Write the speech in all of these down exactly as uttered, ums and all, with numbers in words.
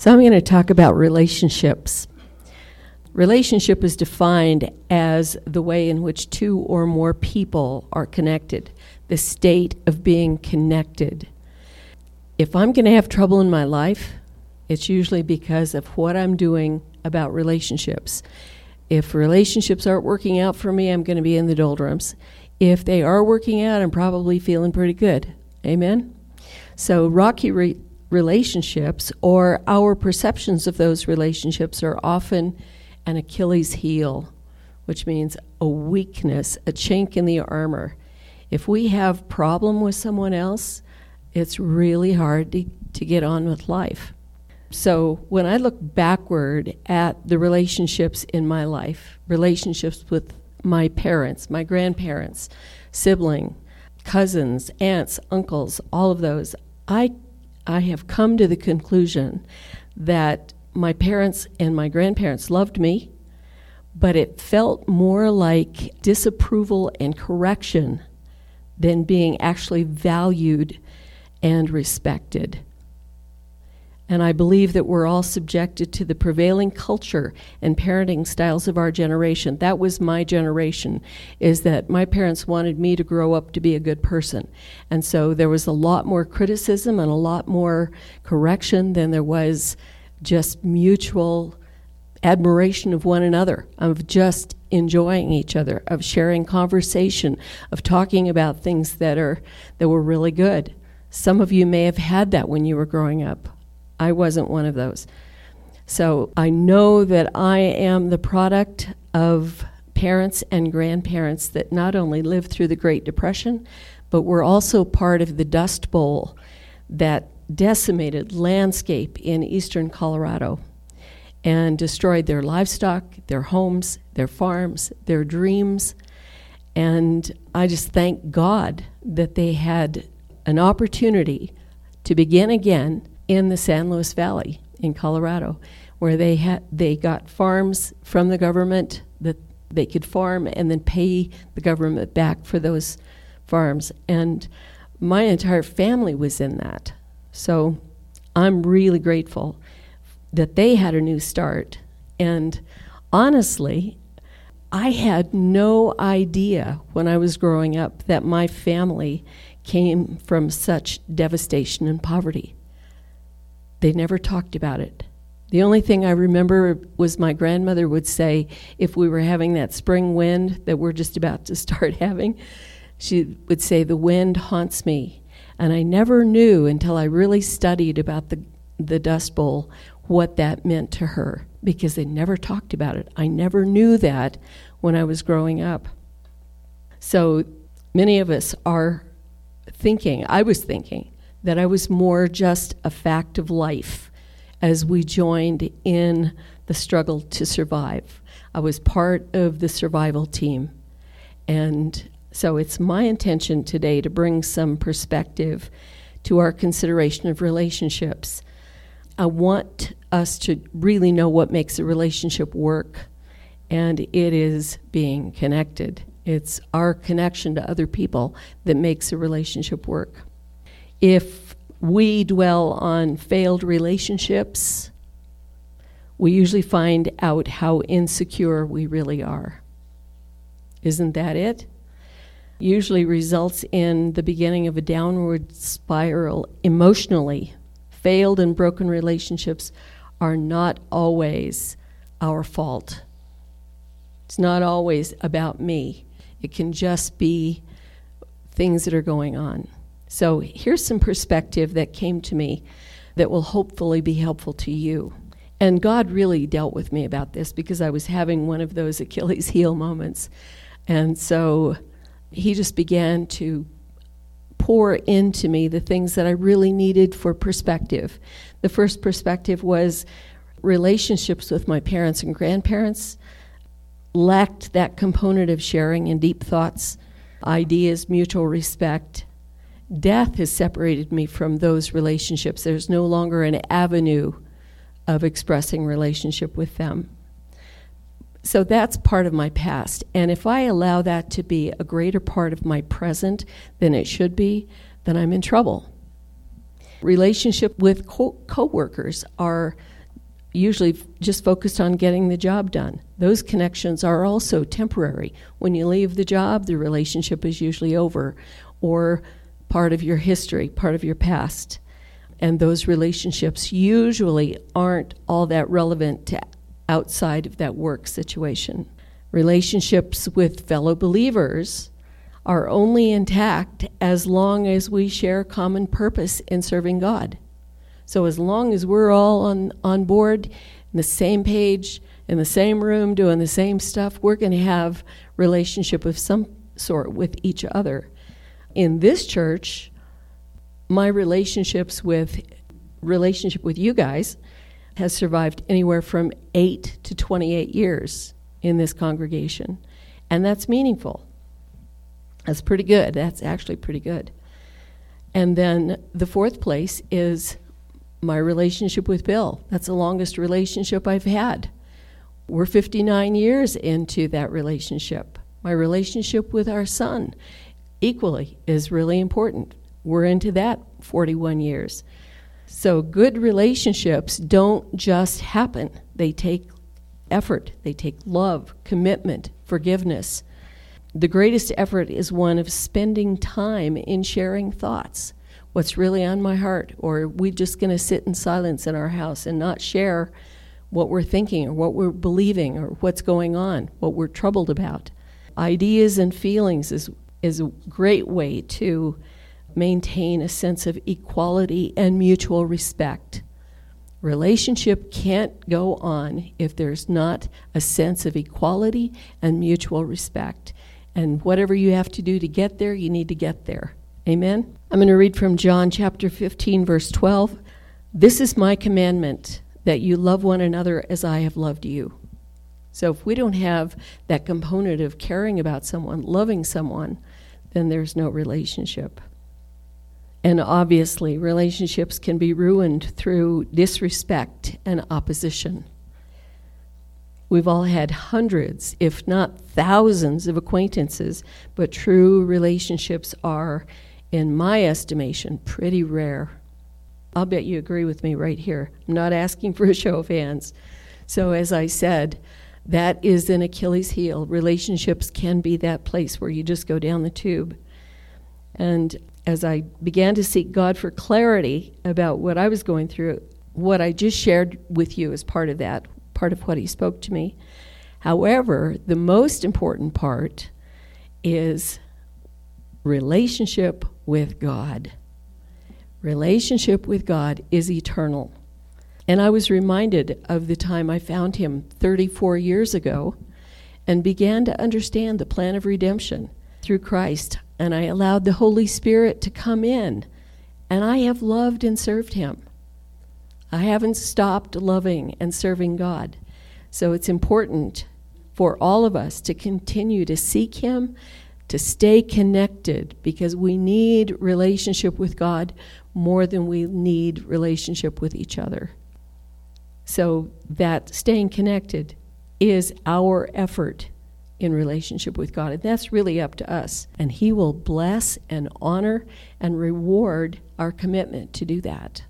So I'm going to talk about relationships. Relationship is defined as the way in which two or more people are connected, the state of being connected. If I'm going to have trouble in my life, it's usually because of what I'm doing about relationships. If relationships aren't working out for me, I'm going to be in the doldrums. If they are working out, I'm probably feeling pretty good. Amen? So rocky re- relationships, or our perceptions of those relationships, are often an Achilles heel, which means a weakness, a chink in the armor. If we have problem with someone else, it's really hard to, to get on with life. So when I look backward at the relationships in my life, relationships with my parents, my grandparents, sibling, cousins, aunts, uncles, all of those, I I have come to the conclusion that my parents and my grandparents loved me, but it felt more like disapproval and correction than being actually valued and respected. And I believe that we're all subjected to the prevailing culture and parenting styles of our generation. That was my generation, is that my parents wanted me to grow up to be a good person. And so there was a lot more criticism and a lot more correction than there was just mutual admiration of one another, of just enjoying each other, of sharing conversation, of talking about things that are that were really good. Some of you may have had that when you were growing up. I wasn't one of those. So I know that I am the product of parents and grandparents that not only lived through the Great Depression, but were also part of the Dust Bowl that decimated landscape in eastern Colorado and destroyed their livestock, their homes, their farms, their dreams. And I just thank God that they had an opportunity to begin again in the San Luis Valley in Colorado, where they had they got farms from the government that they could farm and then pay the government back for those farms. And my entire family was in that. So I'm really grateful that they had a new start. And honestly, I had no idea when I was growing up that my family came from such devastation and poverty. They never talked about it. The only thing I remember was my grandmother would say, if we were having that spring wind that we're just about to start having, she would say, "The wind haunts me." And I never knew until I really studied about the, the Dust Bowl what that meant to her, because they never talked about it. I never knew that when I was growing up. So many of us are thinking, I was thinking, that I was more just a fact of life as we joined in the struggle to survive. I was part of the survival team. And so it's my intention today to bring some perspective to our consideration of relationships. I want us to really know what makes a relationship work, and it is being connected. It's our connection to other people that makes a relationship work. If we dwell on failed relationships, we usually find out how insecure we really are. Isn't that it? Usually results in the beginning of a downward spiral emotionally. Failed and broken relationships are not always our fault. It's not always about me. It can just be things that are going on. So here's some perspective that came to me that will hopefully be helpful to you. And God really dealt with me about this because I was having one of those Achilles heel moments. And so he just began to pour into me the things that I really needed for perspective. The first perspective was relationships with my parents and grandparents lacked that component of sharing and deep thoughts, ideas, mutual respect. Death has separated me from those relationships. There's no longer an avenue of expressing relationship with them. So that's part of my past. And if I allow that to be a greater part of my present than it should be, then I'm in trouble. Relationship with co- coworkers are usually just focused on getting the job done. Those connections are also temporary. When you leave the job, the relationship is usually over, or part of your history, part of your past. And those relationships usually aren't all that relevant to outside of that work situation. Relationships with fellow believers are only intact as long as we share common purpose in serving God. So as long as we're all on, on board, in the same page, in the same room, doing the same stuff, we're going to have relationship of some sort with each other. In this church, my relationships with relationship with you guys has survived anywhere from eight to twenty-eight years in this congregation. And that's meaningful. That's pretty good. That's actually pretty good. And then the fourth place is my relationship with Bill. That's the longest relationship I've had. We're fifty-nine years into that relationship. My relationship with our son equally is really important. We're into that forty-one years. So good relationships don't just happen. They take effort. They take love, commitment, forgiveness. The greatest effort is one of spending time in sharing thoughts, what's really on my heart, or are we just going to sit in silence in our house and not share what we're thinking or what we're believing or what's going on, what we're troubled about. Ideas and feelings is, is a great way to maintain a sense of equality and mutual respect. Relationship can't go on if there's not a sense of equality and mutual respect. And whatever you have to do to get there, you need to get there. Amen? I'm going to read from John chapter fifteen, verse twelve. This is my commandment, that you love one another as I have loved you. So if we don't have that component of caring about someone, loving someone, then there's no relationship. And obviously, relationships can be ruined through disrespect and opposition. We've all had hundreds, if not thousands, of acquaintances, but true relationships are, in my estimation, pretty rare. I'll bet you agree with me right here. I'm not asking for a show of hands. So as I said, that is an Achilles heel. Relationships can be that place where you just go down the tube. And as I began to seek God for clarity about what I was going through, what I just shared with you is part of that, part of what he spoke to me. However, the most important part is relationship with God. Relationship with God is eternal. And I was reminded of the time I found him thirty-four years ago and began to understand the plan of redemption through Christ. And I allowed the Holy Spirit to come in. And I have loved and served him. I haven't stopped loving and serving God. So it's important for all of us to continue to seek him, to stay connected, because we need relationship with God more than we need relationship with each other. So that staying connected is our effort in relationship with God. And that's really up to us. And he will bless and honor and reward our commitment to do that.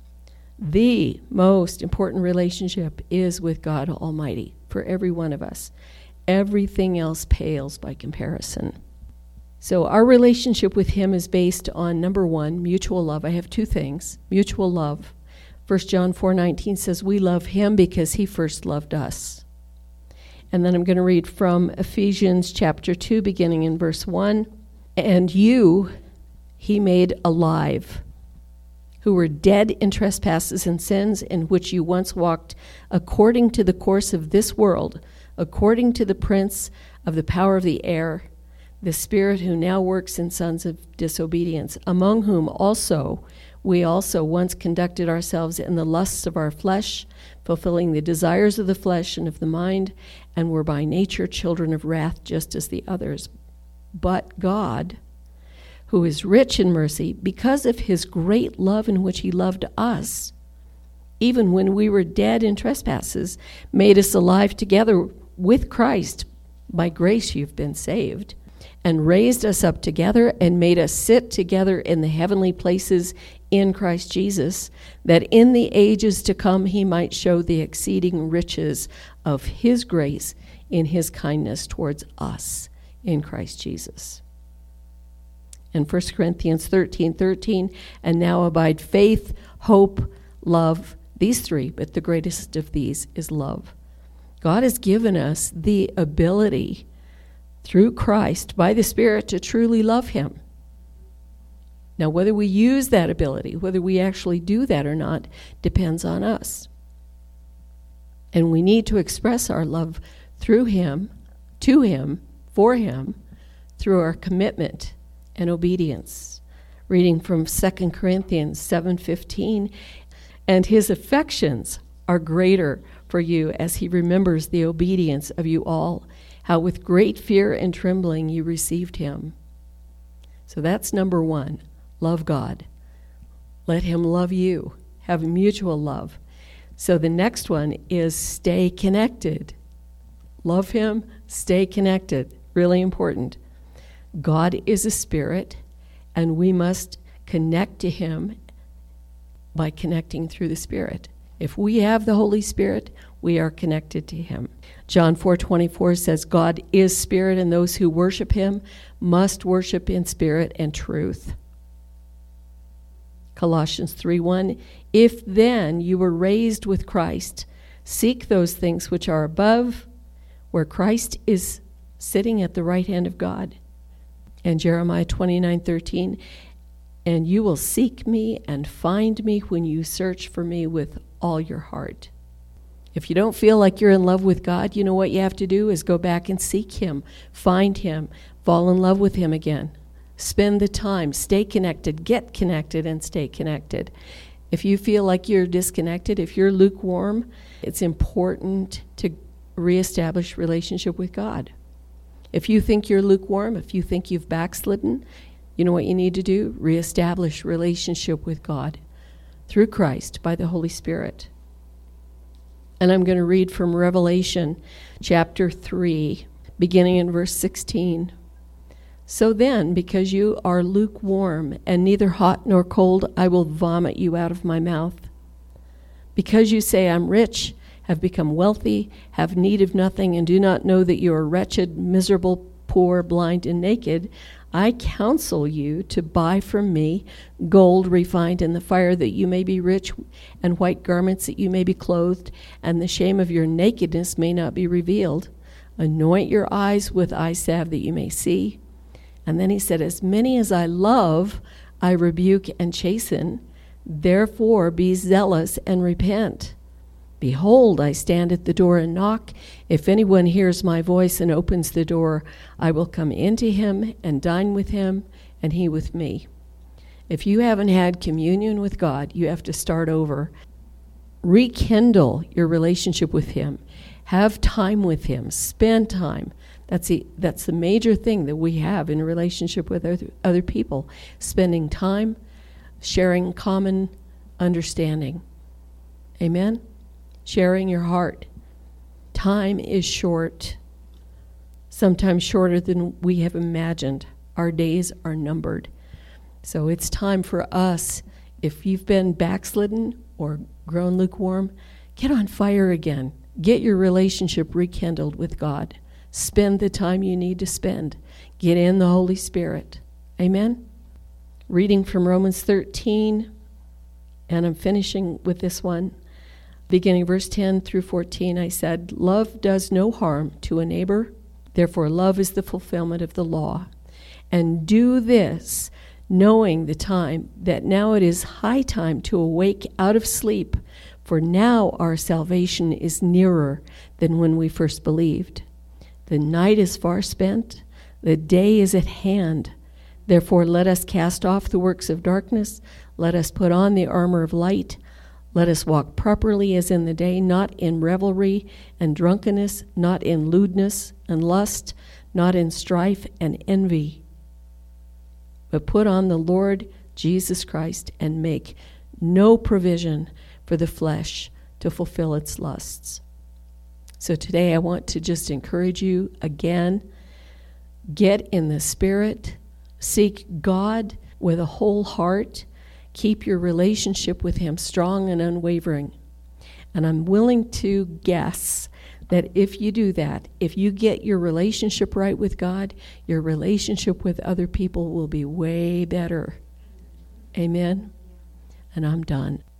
The most important relationship is with God Almighty for every one of us. Everything else pales by comparison. So our relationship with him is based on, number one, mutual love. I have two things. Mutual love. First John four nineteen says we love him because he first loved us. And then I'm going to read from Ephesians chapter two, beginning in verse one. And you he made alive, who were dead in trespasses and sins, in which you once walked according to the course of this world, according to the prince of the power of the air, the spirit who now works in sons of disobedience, among whom also we also once conducted ourselves in the lusts of our flesh, fulfilling the desires of the flesh and of the mind, and were by nature children of wrath, just as the others. But God, who is rich in mercy, because of his great love in which he loved us, even when we were dead in trespasses, made us alive together with Christ. By grace you've been saved, and raised us up together and made us sit together in the heavenly places in Christ Jesus, that in the ages to come he might show the exceeding riches of his grace in his kindness towards us in Christ Jesus. In First Corinthians thirteen thirteen, and now abide faith, hope, love, these three, but the greatest of these is love. God has given us the ability through Christ by the Spirit to truly love him. Now, whether we use that ability, whether we actually do that or not, depends on us. And we need to express our love through him, to him, for him, through our commitment and obedience. Reading from Second Corinthians seven fifteen, and his affections are greater for you as he remembers the obedience of you all, how with great fear and trembling you received him. So that's number one. Love God. Let him love you. Have mutual love. So the next one is stay connected. Love him, stay connected. Really important. God is a spirit, and we must connect to him by connecting through the Spirit. If we have the Holy Spirit, we are connected to him. John four twenty-four says, God is spirit, and those who worship him must worship in spirit and truth. Colossians three one, if then you were raised with Christ, seek those things which are above, where Christ is sitting at the right hand of God. And Jeremiah twenty-nine thirteen, and you will seek me and find me when you search for me with all your heart. If you don't feel like you're in love with God, you know what you have to do is go back and seek him, find him, fall in love with him again. Spend the time, stay connected, get connected, and stay connected. If you feel like you're disconnected, if you're lukewarm, it's important to reestablish relationship with God. If you think you're lukewarm, if you think you've backslidden, you know what you need to do? Reestablish relationship with God through Christ by the Holy Spirit. And I'm going to read from Revelation chapter three, beginning in verse sixteen. So then, because you are lukewarm and neither hot nor cold, I will vomit you out of my mouth. Because you say, I'm rich, have become wealthy, have need of nothing, and do not know that you are wretched, miserable, poor, blind, and naked, I counsel you to buy from me gold refined in the fire, that you may be rich, and white garments that you may be clothed, and the shame of your nakedness may not be revealed. Anoint your eyes with eye salve that you may see. And then he said, as many as I love, I rebuke and chasten. Therefore be zealous and repent. Behold, I stand at the door and knock. If anyone hears my voice and opens the door, I will come into him and dine with him, and he with me. If you haven't had communion with God, you have to start over. Rekindle your relationship with him. Have time with him. Spend time. That's the, that's the major thing that we have in a relationship with other, other people. Spending time, sharing common understanding. Amen? Sharing your heart. Time is short, sometimes shorter than we have imagined. Our days are numbered. So it's time for us, if you've been backslidden or grown lukewarm, get on fire again. Get your relationship rekindled with God. Spend the time you need to spend. Get in the Holy Spirit. Amen? Reading from Romans thirteen, and I'm finishing with this one. Beginning verse ten through fourteen, I said, love does no harm to a neighbor. Therefore, love is the fulfillment of the law. And do this, knowing the time, that now it is high time to awake out of sleep, for now our salvation is nearer than when we first believed. The night is far spent, the day is at hand. Therefore, let us cast off the works of darkness, let us put on the armor of light. Let us walk properly as in the day, not in revelry and drunkenness, not in lewdness and lust, not in strife and envy. But put on the Lord Jesus Christ and make no provision for the flesh to fulfill its lusts. So today I want to just encourage you again, get in the Spirit, seek God with a whole heart, Keep your relationship with him strong and unwavering. And I'm willing to guess that if you do that, if you get your relationship right with God, your relationship with other people will be way better. Amen? And I'm done.